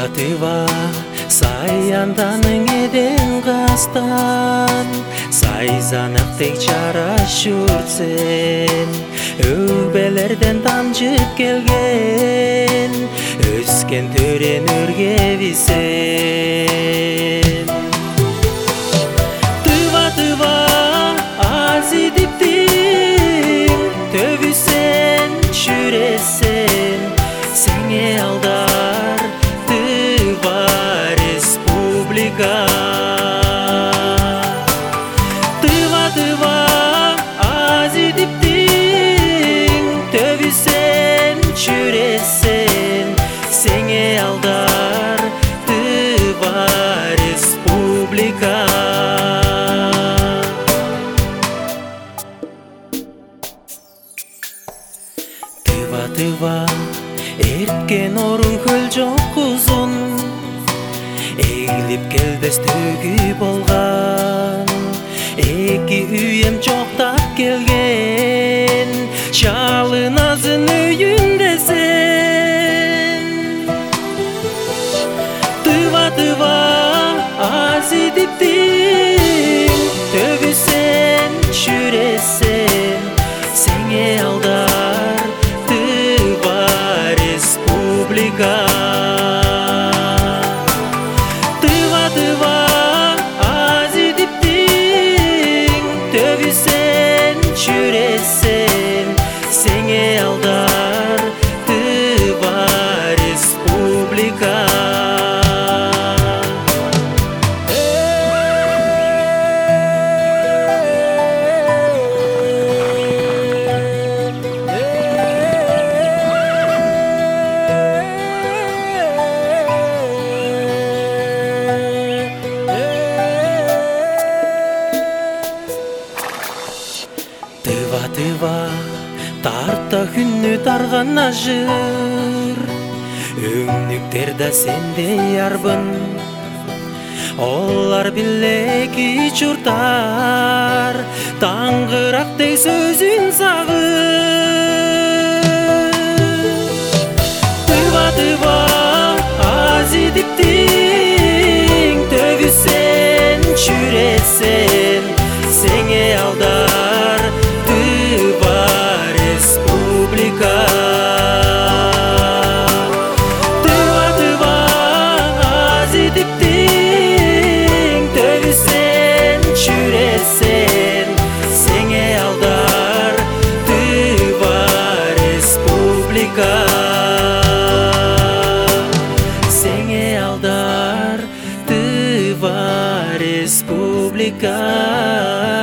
тыва саянданың эден кастан сайзанактек жарашурсен өбелерден тамчып келген өскен төрен өргебисен тыва азидиптин төбүсен жүресен сеңе алдар тыва республика тыва азидиптин төбүсен жүресен сеңе алдар тыва республика тыва эрткен орун көл жок узун эгилип келбес төгү болгон эки үйем жоктап келген шалыназын үйүндесен тыва азидиптин төбүсен жүресен сеңе алдар тыва республика тыва азидиптин төбүсен жүресен сеңе алдар тыва республика тыва тарта күнү тарган ажыр өңнүктер сендей арбын олар билеки чуртар таңгырактей сөзүн сагып тыва азидиптин төбүсен жүресен сеңе алдар тыва республика тыва азидиптин төбүсен жүресен сеңе алдар тыва республика сеңе алдар тыва республика